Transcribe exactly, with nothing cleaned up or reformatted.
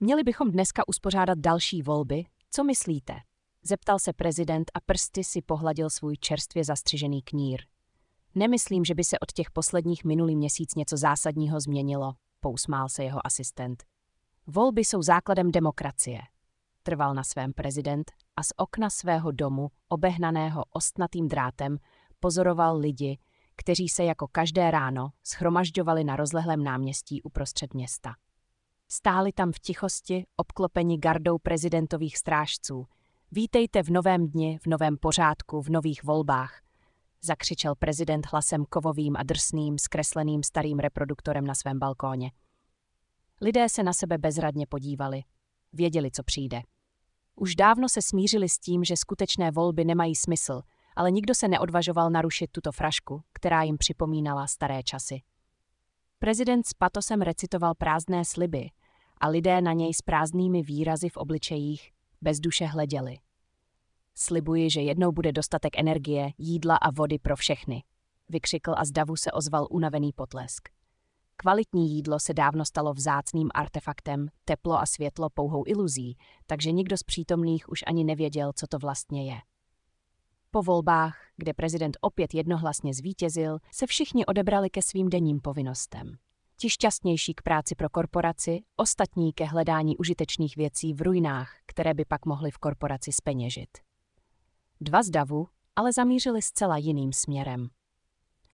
Měli bychom dneska uspořádat další volby? Co myslíte? Zeptal se prezident a prsty si pohladil svůj čerstvě zastřižený knír. Nemyslím, že by se od těch posledních minulý měsíc něco zásadního změnilo, pousmál se jeho asistent. Volby jsou základem demokracie. Trval na svém prezident a z okna svého domu, obehnaného ostnatým drátem, pozoroval lidi, kteří se jako každé ráno shromažďovali na rozlehlém náměstí uprostřed města. Stáli tam v tichosti, obklopeni gardou prezidentových strážců. Vítejte v novém dni, v novém pořádku, v nových volbách, zakřičel prezident hlasem kovovým a drsným, zkresleným starým reproduktorem na svém balkóně. Lidé se na sebe bezradně podívali. Věděli, co přijde. Už dávno se smířili s tím, že skutečné volby nemají smysl, ale nikdo se neodvažoval narušit tuto frašku, která jim připomínala staré časy. Prezident s patosem recitoval prázdné sliby a lidé na něj s prázdnými výrazy v obličejích bez duše hleděli. Slibuji, že jednou bude dostatek energie, jídla a vody pro všechny, vykřikl a z davu se ozval unavený potlesk. Kvalitní jídlo se dávno stalo vzácným artefaktem, teplo a světlo pouhou iluzí, takže nikdo z přítomných už ani nevěděl, co to vlastně je. Po volbách, kde prezident opět jednohlasně zvítězil, se všichni odebrali ke svým denním povinnostem. Ti šťastnější k práci pro korporaci, ostatní ke hledání užitečných věcí v ruinách, které by pak mohly v korporaci zpeněžit. Dva z davu ale zamířili zcela jiným směrem.